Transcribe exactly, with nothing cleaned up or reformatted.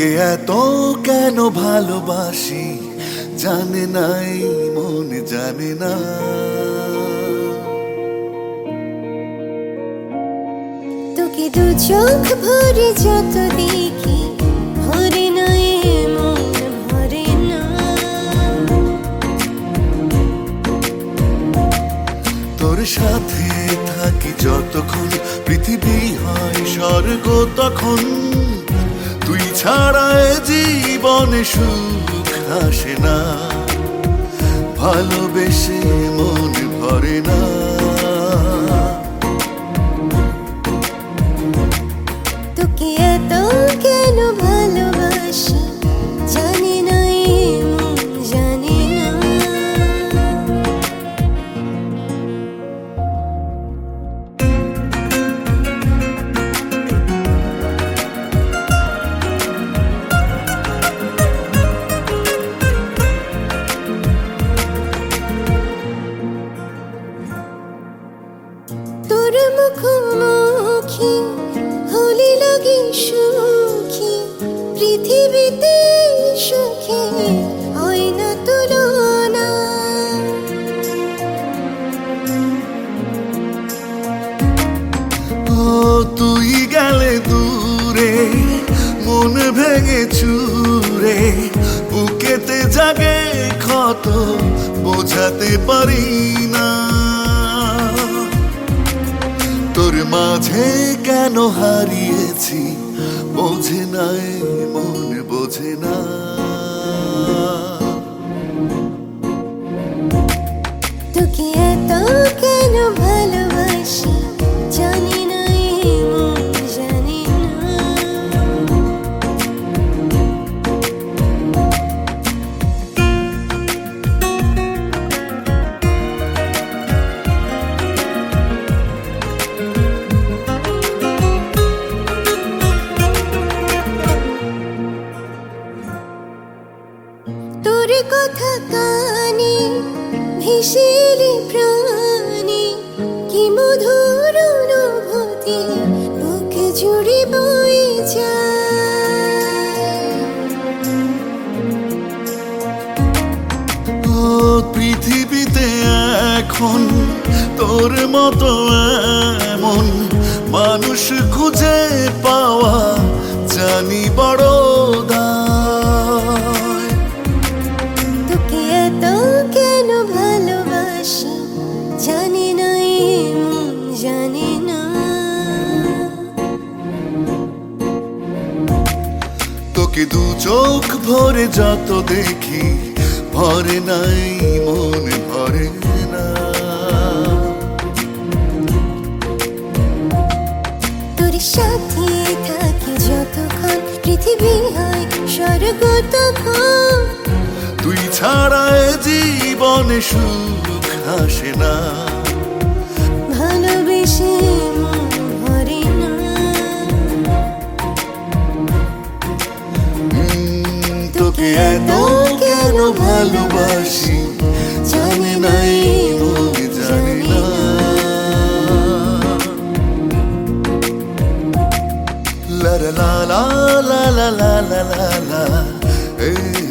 তোকে এত কেন ভালোবাসি জানে নাই মন জানে না। তোকে দু চোখ ভরে যত দেখি ভরে না এ মন ভরে না। তোর সাথে থাকি যতক্ষণ পৃথিবী হয় স্বর্গ তখন। তুই ছাড়া এ জীবনে সুখ আসে না, ভালোবেসে মন ভরে না। তোকে এত কেন ভালোবাসি জানি না এ মন জানি না। তোর মুখোমুখি হলি লাগে সুখী, পৃথিবীতে সুখে হয় না তুলনা। ও তুই গেলে দূরে মন ভেঙে চুরে, বুকেতে জাগে ক্ষত বোঝাতে পারি না। তোর মাঝে কেন হারিয়েছি বোঝে না এ মন বোঝে না। তোকে এত কেন ভালোবাসি জানি না এ মন জানি না। তোর কথা কানে ভেসে এলে প্রাণে, কি মধুর অনুভূতি বুক জুড়ে বয়ে যায়। ও পৃথিবীতে এখন তোর মতো এমন মানুষ খুঁজে পাওয়া জানি বড় দায়। তোকে এত কেন ভালোবাসি জানি না এ মন জানি না। তোকে দু চোখ ভরে যত দেখি ভরে নাই মন ভরে না। তোর সাথে থাকি যতক্ষণ পৃথিবী হয় স্বর্গ তখন। তুই ছাড়া এ জীবনে সুখ আসে না, ভালোবেসে মন ভরে না। উম, তোকে এত কেন ভালোবাসি জানে নাই মন জানে না। লা লা লা লা লা লা লা লা লা, এই